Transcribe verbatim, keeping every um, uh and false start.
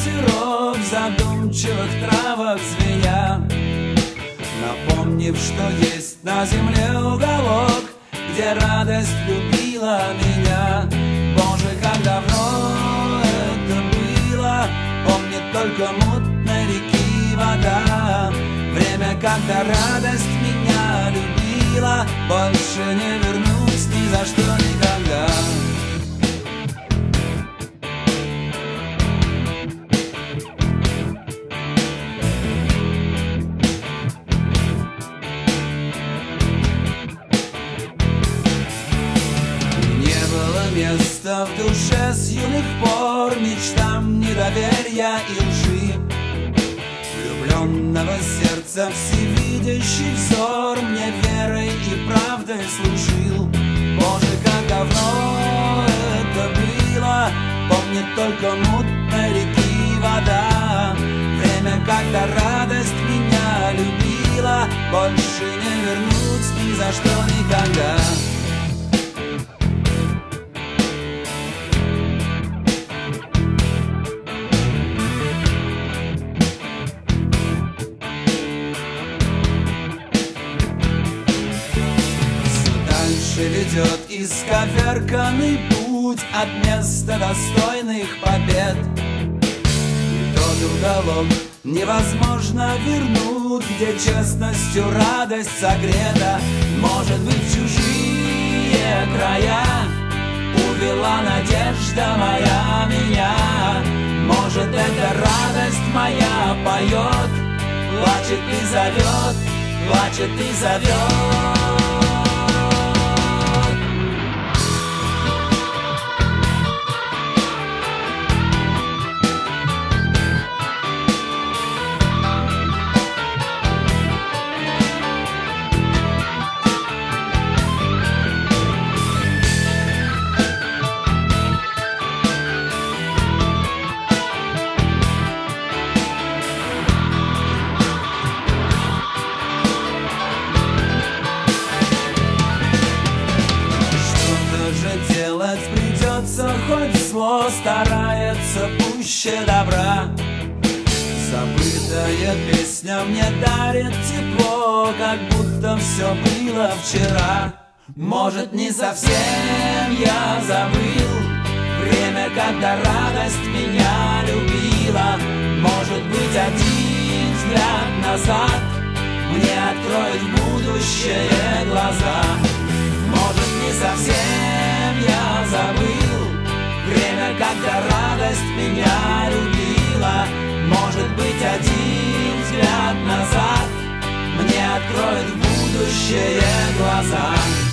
ветерок задумчивых травах звеня, напомнив, что есть на земле уголок, где радость любила меня. Боже, как давно это было, помнит только мутной реки вода. Время, когда радость меня любила, больше не вернусь ни за что никогда. Место в душе с юных пор мечтам недоверия и лжи, влюбленного сердца всевидящий взор мне верой и правдой служил. Боже, как давно это было, помнит только мутной реки вода. Время, когда радость меня любила, больше не вернуть ни за что никогда. Ведет исковерканный путь от места достойных побед. И тот уголок невозможно вернуть, где честностью радость согрета. Может быть, в чужие края увела надежда моя меня. Может, эта радость моя поет, плачет и зовет, плачет и зовет. Придется, хоть зло старается пуще добра. Забытая песня мне дарит тепло, как будто все было вчера. Может, не совсем я забыл время, когда радость меня любила. Может быть, один взгляд назад мне откроет будущее глаза. Может, не совсем я забыл время, когда радость меня любила. Может быть, один взгляд назад мне откроет будущее глаза.